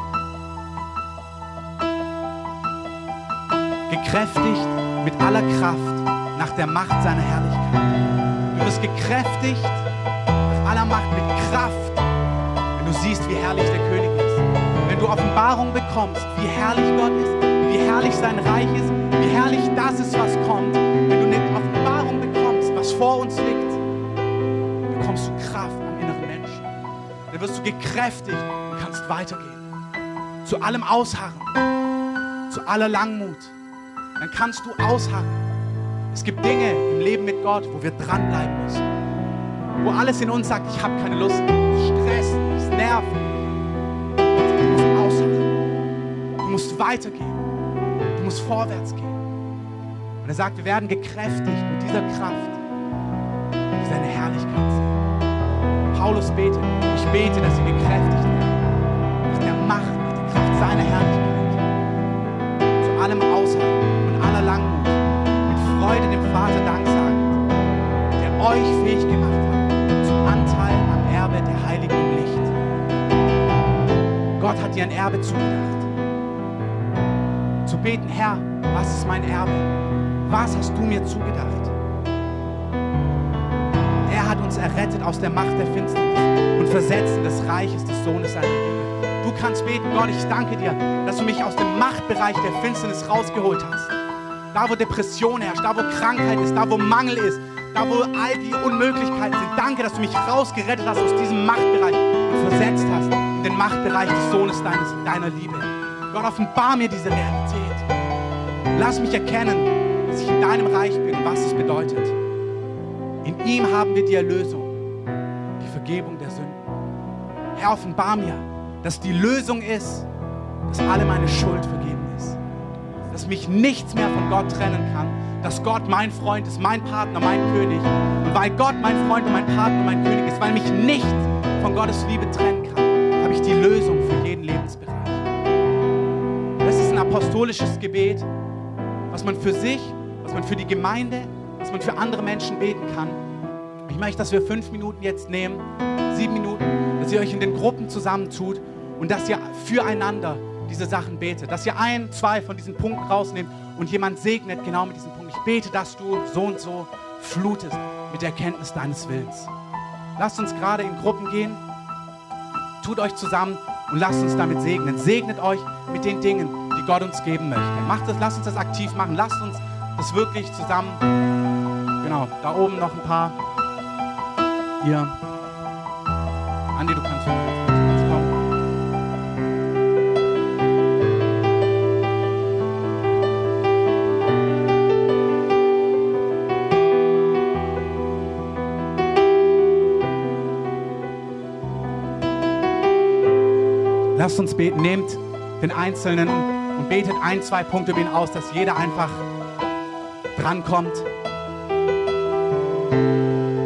Gekräftigt mit aller Kraft nach der Macht seiner Herrlichkeit. Du wirst gekräftigt nach aller Macht mit Kraft, wenn du siehst, wie herrlich der König ist. Wenn du Offenbarung bekommst, wie herrlich Gott ist, wie herrlich sein Reich ist, wie herrlich das ist, was kommt. Wenn du eine Offenbarung bekommst, was vor uns liegt, bekommst du Kraft am inneren Menschen. Dann wirst du gekräftigt und kannst weitergehen. Zu allem Ausharren, zu aller Langmut. Dann kannst du ausharren. Es gibt Dinge im Leben mit Gott, wo wir dranbleiben müssen. Wo alles in uns sagt, ich habe keine Lust, es stresst, es nervt. Du musst ausharren. Du musst weitergehen. Du musst vorwärts gehen. Und er sagt, wir werden gekräftigt mit dieser Kraft, die seine Herrlichkeit sehen. Paulus betet, ich bete, dass sie gekräftigt werden. Mit der Macht, mit der Kraft seiner Herrlichkeit. Zu allem Ausharren und aller Langmut. Mit Freude dem Vater Dank sagend, der euch fähig gemacht hat, zum Anteil am Erbe der Heiligen im Licht. Gott hat dir ein Erbe zugedacht. Zu beten, Herr, was ist mein Erbe? Was hast du mir zugedacht? Er hat uns errettet aus der Macht der Finsternis und versetzt in das Reich des Sohnes seiner Liebe. Du kannst beten, Gott, ich danke dir, dass du mich aus dem Machtbereich der Finsternis rausgeholt hast. Da, wo Depression herrscht, da, wo Krankheit ist, da, wo Mangel ist, da, wo all die Unmöglichkeiten sind. Danke, dass du mich rausgerettet hast aus diesem Machtbereich und versetzt hast in den Machtbereich des Sohnes deiner Liebe. Gott, offenbar mir diese Realität. Lass mich erkennen, dass ich in deinem Reich bin und was es bedeutet. In ihm haben wir die Erlösung, die Vergebung der Sünden. Herr, offenbar mir, dass die Lösung ist, dass alle meine Schuld vergeben ist. Dass mich nichts mehr von Gott trennen kann. Dass Gott mein Freund ist, mein Partner, mein König. Und weil Gott mein Freund und mein Partner und mein König ist, weil mich nichts von Gottes Liebe trennen kann, habe ich die Lösung für jeden Lebensbereich. Das ist ein apostolisches Gebet, was man für sich, was man für die Gemeinde, was man für andere Menschen beten kann. Ich möchte, dass wir 5 Minuten jetzt nehmen, 7 Minuten, dass ihr euch in den Gruppen zusammentut und dass ihr füreinander diese Sachen betet. Dass ihr 1, 2 von diesen Punkten rausnehmt und jemand segnet genau mit diesem Punkt. Ich bete, dass du so und so flutest mit der Erkenntnis deines Willens. Lasst uns gerade in Gruppen gehen, tut euch zusammen und lasst uns damit segnen. Segnet euch mit den Dingen, die Gott uns geben möchte. Macht das, lasst uns das aktiv machen. Lasst uns das wirklich zusammen. Genau, da oben noch ein paar. Hier. Andi, du kannst kommen. Lasst uns beten. Nehmt den Einzelnen und betet 1, 2 Punkte über ihn aus, dass jeder einfach drankommt.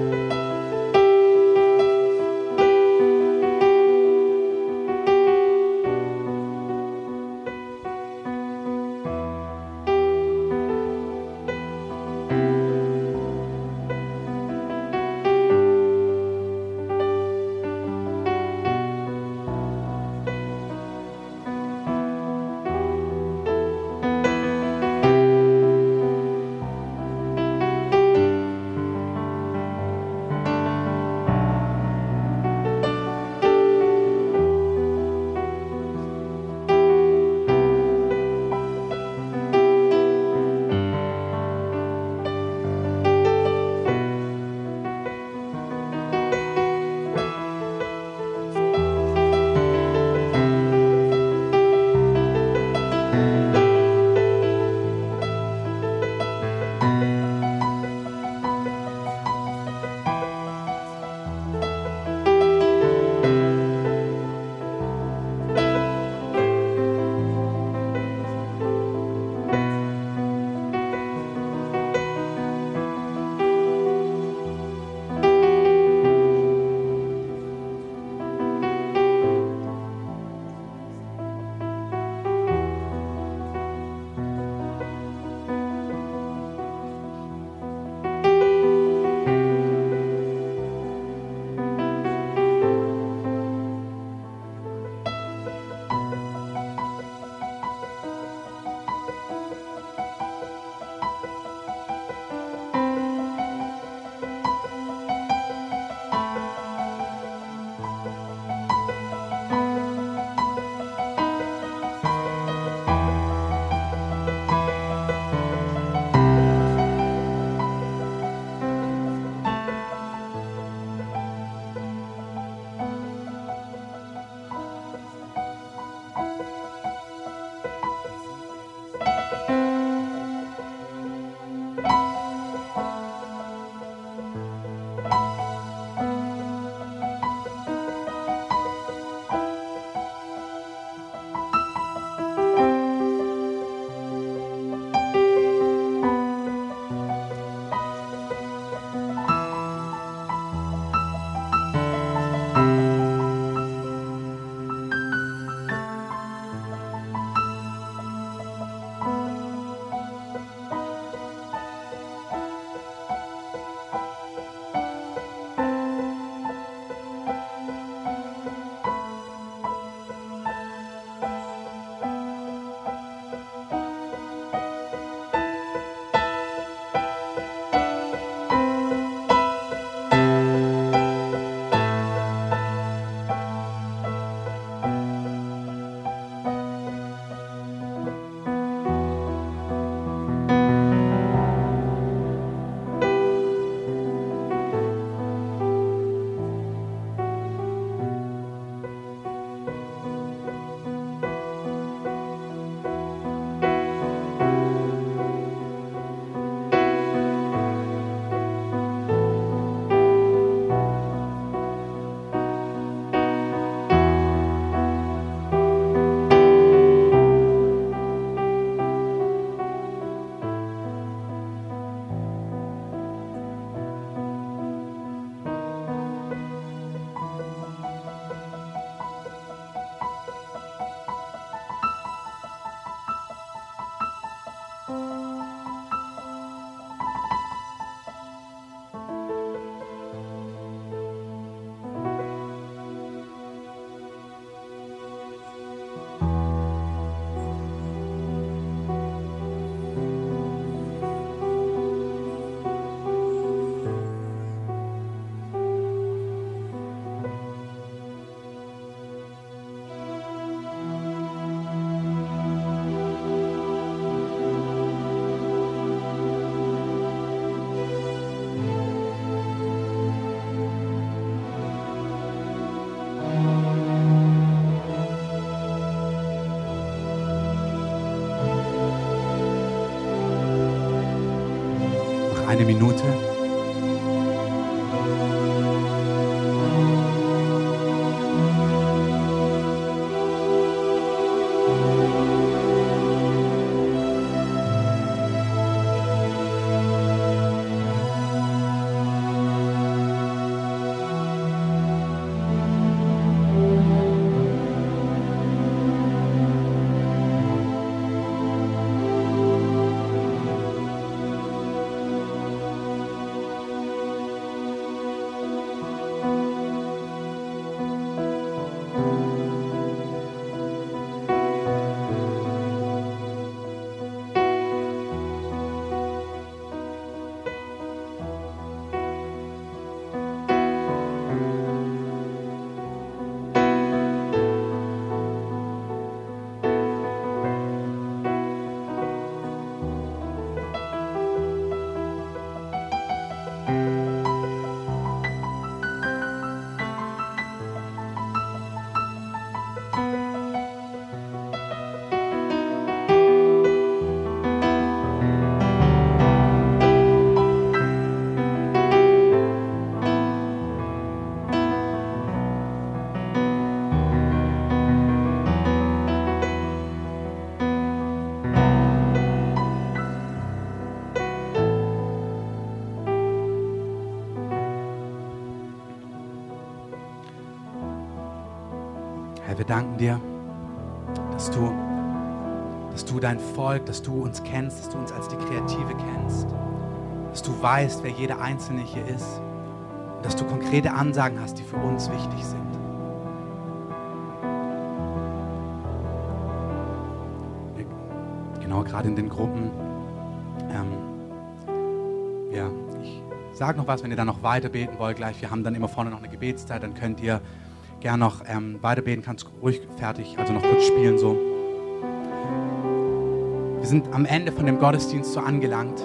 eine Minute. Herr, wir danken dir, dass du dein Volk, dass du uns kennst, dass du uns als die Kreative kennst, dass du weißt, wer jeder Einzelne hier ist und dass du konkrete Ansagen hast, die für uns wichtig sind. Genau, gerade in den Gruppen. Ich sage noch was, wenn ihr dann noch weiter beten wollt gleich. Wir haben dann immer vorne noch eine Gebetszeit, dann könnt ihr gern noch weiterbeten, kannst ruhig fertig, also noch kurz spielen so. Wir sind am Ende von dem Gottesdienst so angelangt.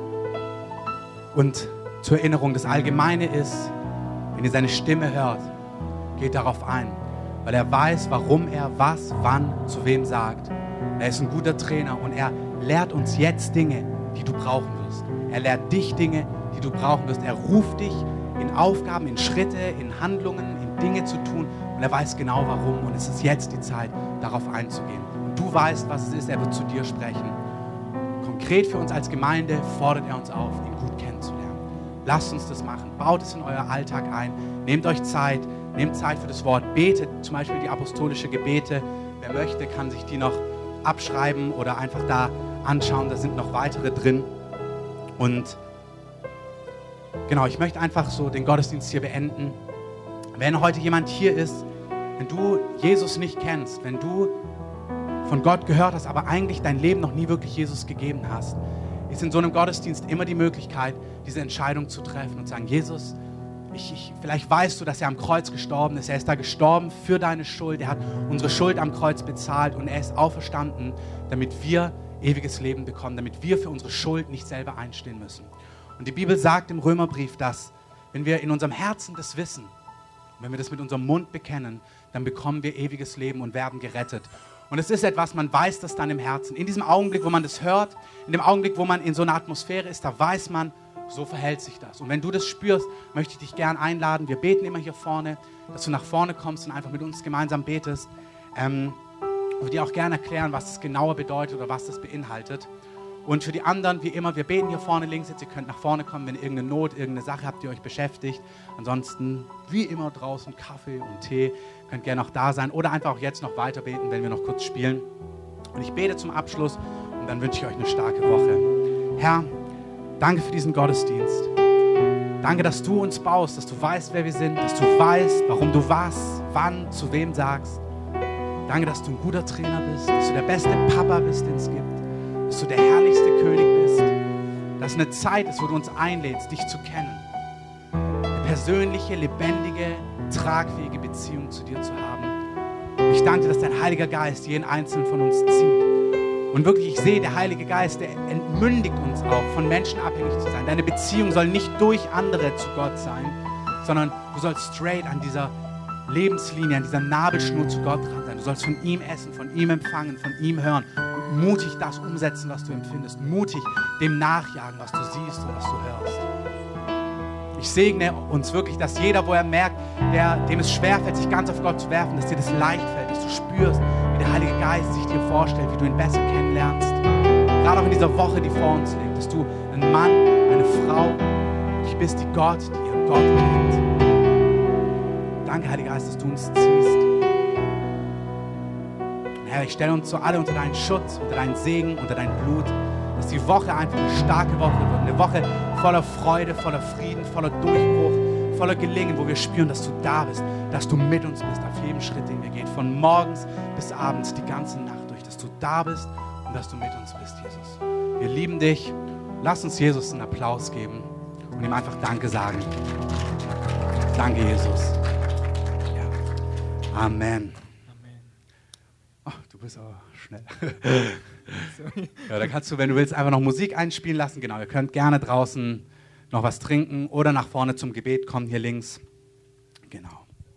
Und zur Erinnerung, das Allgemeine ist, wenn ihr seine Stimme hört, geht darauf ein, weil er weiß, warum er was, wann, zu wem sagt. Er ist ein guter Trainer und er lehrt uns jetzt Dinge, die du brauchen wirst. Er lehrt dich Dinge, die du brauchen wirst. Er ruft dich in Aufgaben, in Schritte, in Handlungen, in Dinge zu tun und er weiß genau warum und es ist jetzt die Zeit, darauf einzugehen. Und du weißt, was es ist, er wird zu dir sprechen. Konkret für uns als Gemeinde fordert er uns auf, ihn gut kennenzulernen. Lasst uns das machen, baut es in euer Alltag ein, nehmt euch Zeit, nehmt Zeit für das Wort, betet zum Beispiel die apostolische Gebete. Wer möchte, kann sich die noch abschreiben oder einfach da anschauen, da sind noch weitere drin. Und genau, ich möchte einfach so den Gottesdienst hier beenden. Wenn heute jemand hier ist, wenn du Jesus nicht kennst, wenn du von Gott gehört hast, aber eigentlich dein Leben noch nie wirklich Jesus gegeben hast, ist in so einem Gottesdienst immer die Möglichkeit, diese Entscheidung zu treffen und zu sagen, Jesus, vielleicht weißt du, dass er am Kreuz gestorben ist. Er ist da gestorben für deine Schuld. Er hat unsere Schuld am Kreuz bezahlt und er ist auferstanden, damit wir ewiges Leben bekommen, damit wir für unsere Schuld nicht selber einstehen müssen. Und die Bibel sagt im Römerbrief, dass wenn wir in unserem Herzen das wissen, wenn wir das mit unserem Mund bekennen, dann bekommen wir ewiges Leben und werden gerettet. Und es ist etwas, man weiß das dann im Herzen. In diesem Augenblick, wo man das hört, in dem Augenblick, wo man in so einer Atmosphäre ist, da weiß man, so verhält sich das. Und wenn du das spürst, möchte ich dich gern einladen. Wir beten immer hier vorne, dass du nach vorne kommst und einfach mit uns gemeinsam betest. Ich würde dir auch gerne erklären, was das genauer bedeutet oder was das beinhaltet. Und für die anderen, wie immer, wir beten hier vorne links jetzt. Ihr könnt nach vorne kommen, wenn ihr irgendeine Not, irgendeine Sache habt, die euch beschäftigt. Ansonsten, wie immer draußen, Kaffee und Tee. Könnt gerne noch da sein oder einfach auch jetzt noch weiter beten, wenn wir noch kurz spielen. Und ich bete zum Abschluss und dann wünsche ich euch eine starke Woche. Herr, danke für diesen Gottesdienst. Danke, dass du uns baust, dass du weißt, wer wir sind, dass du weißt, warum du was, wann, zu wem sagst. Danke, dass du ein guter Trainer bist, dass du der beste Papa bist, den es gibt, dass du der herrlichste König bist, dass eine Zeit ist, wo du uns einlädst, dich zu kennen. Eine persönliche, lebendige, tragfähige Beziehung zu dir zu haben. Ich danke dir, dass dein Heiliger Geist jeden Einzelnen von uns zieht. Und wirklich, ich sehe, der Heilige Geist, der entmündigt uns auch, von Menschen abhängig zu sein. Deine Beziehung soll nicht durch andere zu Gott sein, sondern du sollst straight an dieser Lebenslinie, an dieser Nabelschnur zu Gott dran sein. Du sollst von ihm essen, von ihm empfangen, von ihm hören. Und mutig das umsetzen, was du empfindest. Mutig dem nachjagen, was du siehst und was du hörst. Ich segne uns wirklich, dass jeder, wo er merkt, dem es schwerfällt, sich ganz auf Gott zu werfen, dass dir das leicht fällt, dass du spürst, wie der Heilige Geist sich dir vorstellt, wie du ihn besser kennenlernst. Gerade auch in dieser Woche, die vor uns liegt, dass du ein Mann, eine Frau, du bist die Gott, die ihren Gott kennt. Danke, Heiliger Geist, dass du uns ziehst. Und Herr, ich stelle uns so alle unter deinen Schutz, unter deinen Segen, unter dein Blut, dass die Woche einfach eine starke Woche wird. Eine Woche voller Freude, voller Frieden, voller Durchbruch, voller Gelingen, wo wir spüren, dass du da bist, dass du mit uns bist, auf jedem Schritt, den wir gehen. Von morgens bis abends, die ganze Nacht durch, dass du da bist und dass du mit uns bist, Jesus. Wir lieben dich. Lass uns Jesus einen Applaus geben und ihm einfach Danke sagen. Danke, Jesus. Ja. Amen. Oh, du bist aber schnell. Ja, da kannst du, wenn du willst, einfach noch Musik einspielen lassen. Genau, ihr könnt gerne draußen noch was trinken oder nach vorne zum Gebet kommen, hier links. Genau.